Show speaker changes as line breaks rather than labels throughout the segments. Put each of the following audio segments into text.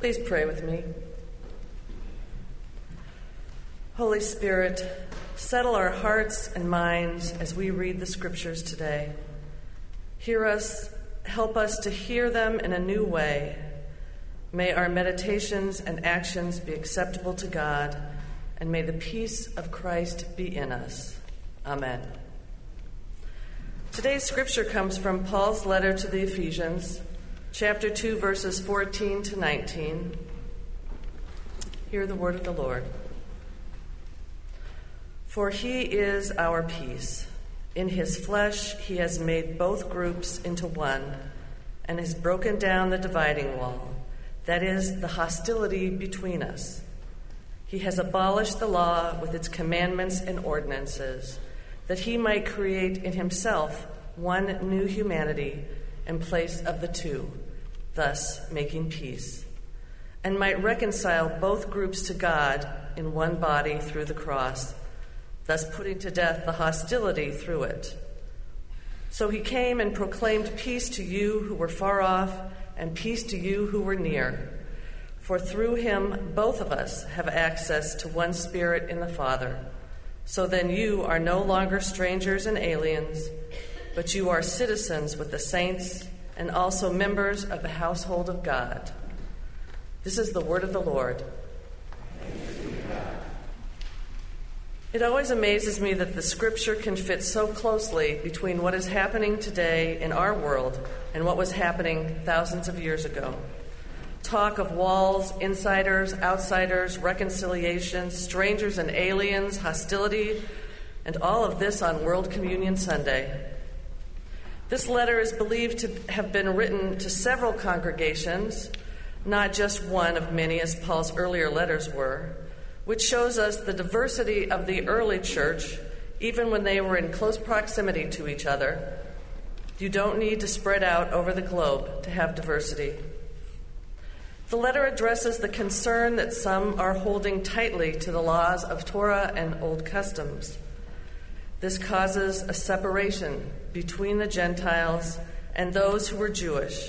Please pray with me. Holy Spirit, settle our hearts and minds as we read the Scriptures today. Hear us, help us to hear them in a new way. May our meditations and actions be acceptable to God, and may the peace of Christ be in us. Amen. Today's scripture comes from Paul's letter to the Ephesians, chapter 2, verses 14 to 19. Hear the word of the Lord. For he is our peace. In his flesh he has made both groups into one and has broken down the dividing wall, that is, the hostility between us. He has abolished the law with its commandments and ordinances, that he might create in himself one new humanity in place of the two, thus making peace, and might reconcile both groups to God in one body through the cross, thus putting to death the hostility through it. So he came and proclaimed peace to you who were far off and peace to you who were near. For through him both of us have access to one Spirit in the Father. So then you are no longer strangers and aliens, but you are citizens with the saints and also members of the household of God. This is the word of the Lord. It always amazes me that the scripture can fit so closely between what is happening today in our world and what was happening thousands of years ago. Talk of walls, insiders, outsiders, reconciliation, strangers and aliens, hostility, and all of this on World Communion Sunday. This letter is believed to have been written to several congregations, not just one of many as Paul's earlier letters were, which shows us the diversity of the early church, even when they were in close proximity to each other. You don't need to spread out over the globe to have diversity. The letter addresses the concern that some are holding tightly to the laws of Torah and old customs. This causes a separation between the Gentiles and those who were Jewish.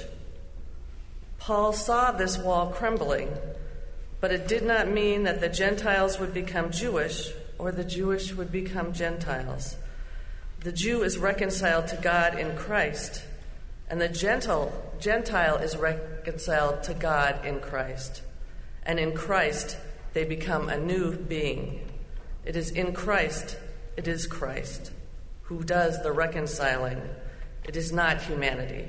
Paul saw this wall crumbling, but it did not mean that the Gentiles would become Jewish or the Jewish would become Gentiles. The Jew is reconciled to God in Christ, and the Gentile is reconciled to God in Christ. And in Christ, they become a new being. It is in Christ, it is Christ who does the reconciling. It is not humanity.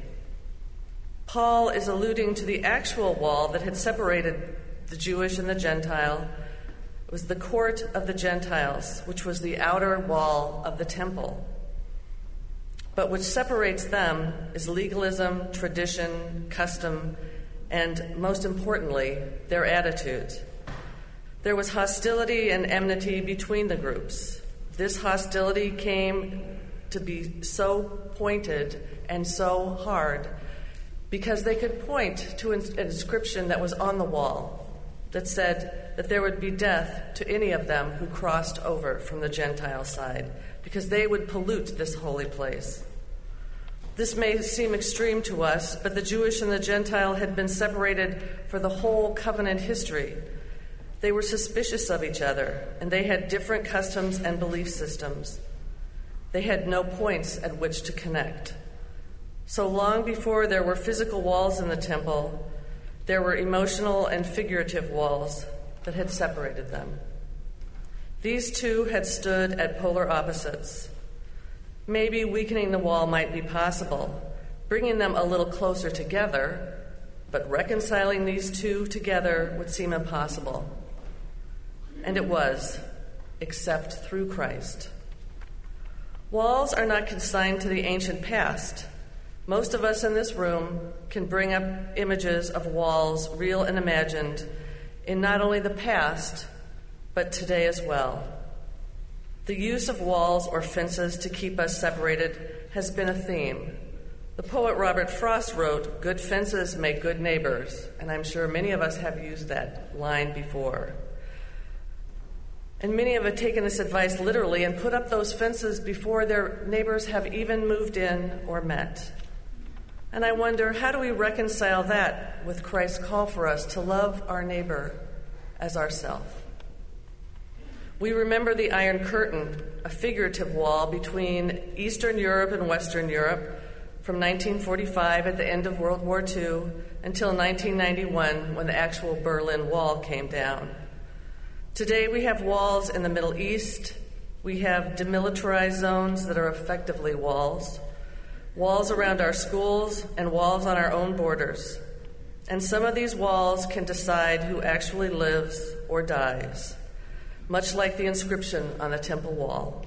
Paul is alluding to the actual wall that had separated the Jewish and the Gentile. It was the court of the Gentiles, which was the outer wall of the temple. But what separates them is legalism, tradition, custom, and most importantly, their attitudes. There was hostility and enmity between the groups. This hostility came to be so pointed and so hard because they could point to an inscription that was on the wall that said that there would be death to any of them who crossed over from the Gentile side, because they would pollute this holy place. This may seem extreme to us, but the Jewish and the Gentile had been separated for the whole covenant history. They were suspicious of each other, and they had different customs and belief systems. They had no points at which to connect. So long before there were physical walls in the temple, there were emotional and figurative walls that had separated them. These two had stood at polar opposites. Maybe weakening the wall might be possible, bringing them a little closer together, but reconciling these two together would seem impossible. And it was, except through Christ. Walls are not consigned to the ancient past. Most of us in this room can bring up images of walls, real and imagined, in not only the past, but today as well. The use of walls or fences to keep us separated has been a theme. The poet Robert Frost wrote, "Good fences make good neighbors," and I'm sure many of us have used that line before. And many have taken this advice literally and put up those fences before their neighbors have even moved in or met. And I wonder, how do we reconcile that with Christ's call for us to love our neighbor as ourself? We remember the Iron Curtain, a figurative wall between Eastern Europe and Western Europe from 1945 at the end of World War II until 1991 when the actual Berlin Wall came down. Today we have walls in the Middle East. We have demilitarized zones that are effectively walls around our schools, and walls on our own borders. And some of these walls can decide who actually lives or dies, much like the inscription on the temple wall.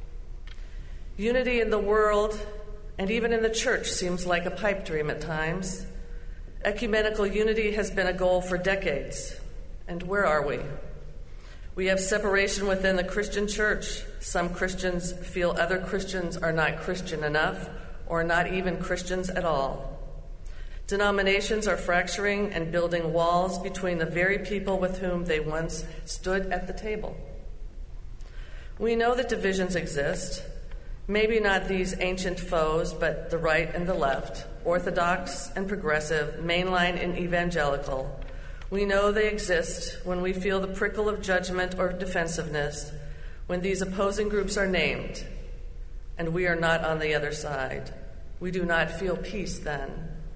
Unity in the world, and even in the church, seems like a pipe dream at times. Ecumenical unity has been a goal for decades. And where are we? We have separation within the Christian church. Some Christians feel other Christians are not Christian enough, or not even Christians at all. Denominations are fracturing and building walls between the very people with whom they once stood at the table. We know that divisions exist, maybe not these ancient foes, but the right and the left, orthodox and progressive, mainline and evangelical. We know they exist when we feel the prickle of judgment or defensiveness, when these opposing groups are named, and we are not on the other side. We do not feel peace then.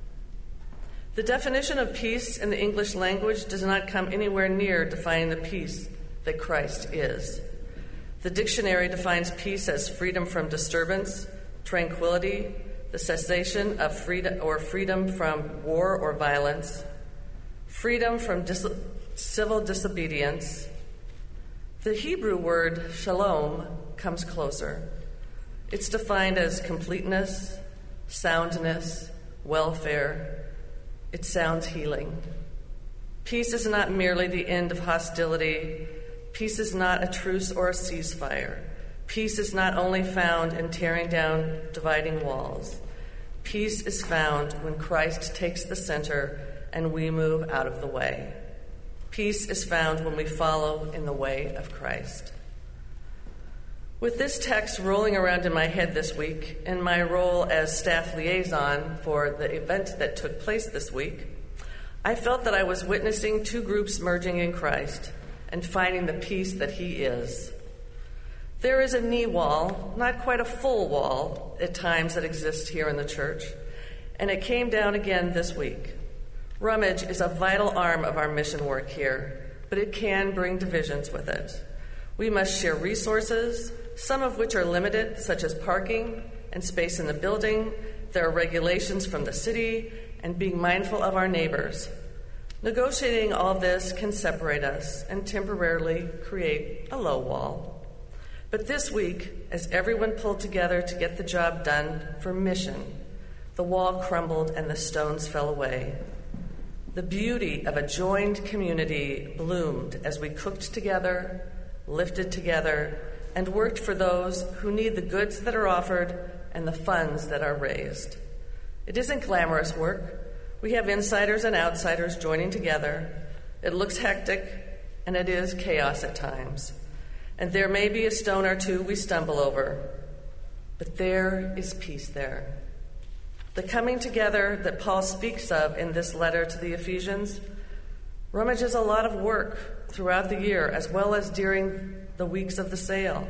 The definition of peace in the English language does not come anywhere near defining the peace that Christ is. The dictionary defines peace as freedom from disturbance, tranquility, the cessation of freedom from war or violence, freedom from civil disobedience. The Hebrew word shalom comes closer. It's defined as completeness, soundness, welfare. It sounds healing. Peace is not merely the end of hostility. Peace is not a truce or a ceasefire. Peace is not only found in tearing down dividing walls. Peace is found when Christ takes the center and we move out of the way. Peace is found when we follow in the way of Christ. With this text rolling around in my head this week, in my role as staff liaison for the event that took place this week, I felt that I was witnessing two groups merging in Christ and finding the peace that He is. There is a knee wall, not quite a full wall at times, that exists here in the church, and it came down again this week. Rummage is a vital arm of our mission work here, but it can bring divisions with it. We must share resources, some of which are limited, such as parking and space in the building. There are regulations from the city, and being mindful of our neighbors. Negotiating all this can separate us and temporarily create a low wall. But this week, as everyone pulled together to get the job done for mission, the wall crumbled and the stones fell away. The beauty of a joined community bloomed as we cooked together, lifted together, and worked for those who need the goods that are offered and the funds that are raised. It isn't glamorous work. We have insiders and outsiders joining together. It looks hectic, and it is chaos at times. And there may be a stone or two we stumble over, but there is peace there. The coming together that Paul speaks of in this letter to the Ephesians rummages a lot of work throughout the year, as well as during the weeks of the sale.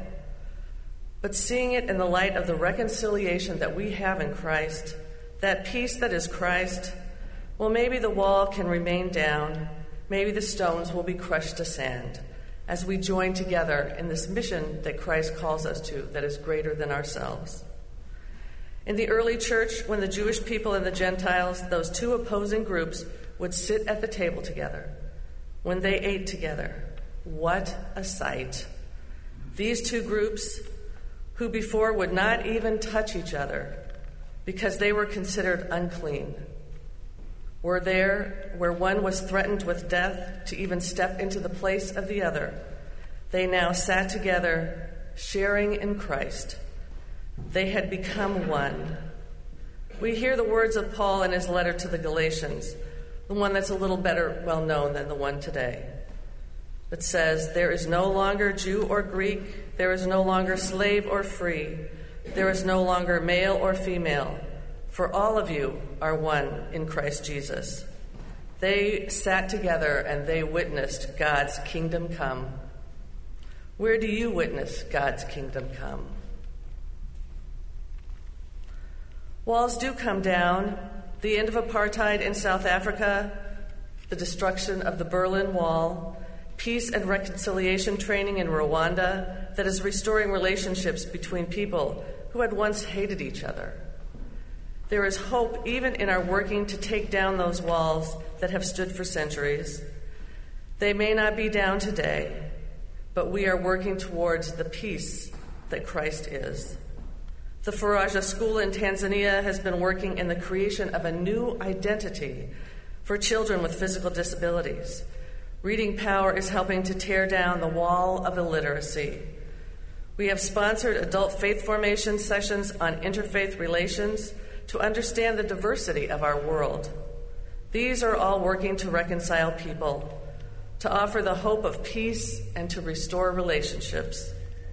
But seeing it in the light of the reconciliation that we have in Christ, that peace that is Christ, well, maybe the wall can remain down, maybe the stones will be crushed to sand, as we join together in this mission that Christ calls us to, that is greater than ourselves. In the early church, when the Jewish people and the Gentiles, those two opposing groups, would sit at the table together, when they ate together, what a sight. These two groups, who before would not even touch each other because they were considered unclean, were there where one was threatened with death to even step into the place of the other. They now sat together, sharing in Christ. They had become one. We hear the words of Paul in his letter to the Galatians, the one that's a little better well known than the one today, that says, "There is no longer Jew or Greek, there is no longer slave or free, there is no longer male or female, for all of you are one in Christ Jesus. They sat together and they witnessed God's kingdom come. Where do you witness God's kingdom come? Walls do come down. The end of apartheid in South Africa, the destruction of the Berlin Wall, peace and reconciliation training in Rwanda that is restoring relationships between people who had once hated each other. There is hope even in our working to take down those walls that have stood for centuries. They may not be down today, but we are working towards the peace that Christ is. The Faraja School in Tanzania has been working in the creation of a new identity for children with physical disabilities. Reading Power is helping to tear down the wall of illiteracy. We have sponsored adult faith formation sessions on interfaith relations to understand the diversity of our world. These are all working to reconcile people, to offer the hope of peace, and to restore relationships.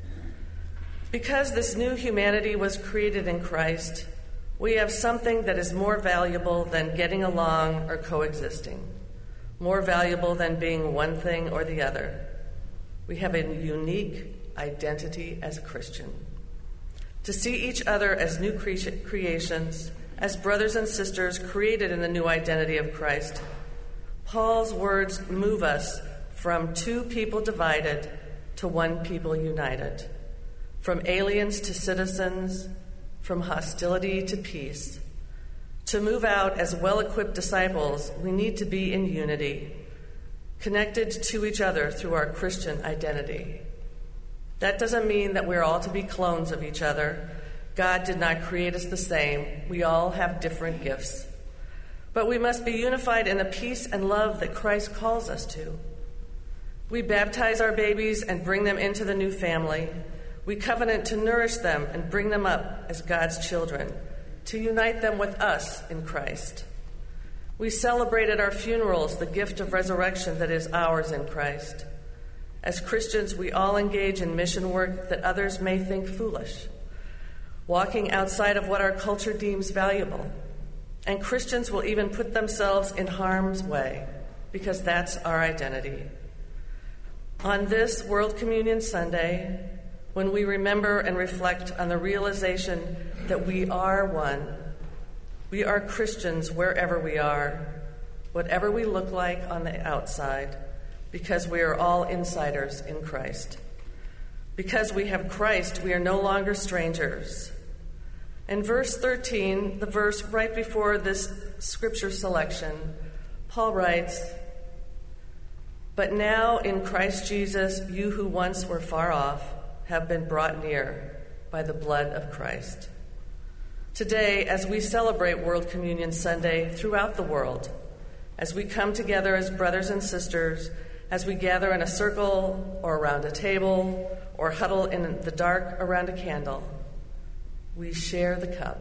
Because this new humanity was created in Christ, we have something that is more valuable than getting along or coexisting, more valuable than being one thing or the other. We have a unique identity as a Christian. To see each other as new creations, as brothers and sisters created in the new identity of Christ. Paul's words move us from two people divided to one people united, from aliens to citizens, from hostility to peace. To move out as well-equipped disciples, we need to be in unity, connected to each other through our Christian identity. That doesn't mean that we're all to be clones of each other. God did not create us the same. We all have different gifts. But we must be unified in the peace and love that Christ calls us to. We baptize our babies and bring them into the new family. We covenant to nourish them and bring them up as God's children, to unite them with us in Christ. We celebrate at our funerals the gift of resurrection that is ours in Christ. As Christians, we all engage in mission work that others may think foolish, walking outside of what our culture deems valuable. And Christians will even put themselves in harm's way, because that's our identity. On this World Communion Sunday, when we remember and reflect on the realization that we are one, we are Christians wherever we are, whatever we look like on the outside, because we are all insiders in Christ. Because we have Christ, we are no longer strangers. In verse 13, the verse right before this scripture selection, Paul writes, "But now in Christ Jesus, you who once were far off have been brought near by the blood of Christ." Today, as we celebrate World Communion Sunday throughout the world, as we come together as brothers and sisters, as we gather in a circle or around a table or huddle in the dark around a candle, we share the cup,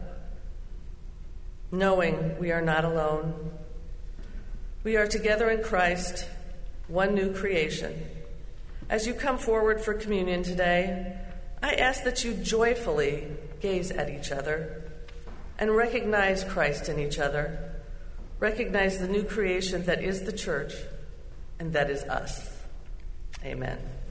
knowing we are not alone. We are together in Christ, one new creation. As you come forward for communion today, I ask that you joyfully gaze at each other and recognize Christ in each other. Recognize the new creation that is the church and that is us. Amen.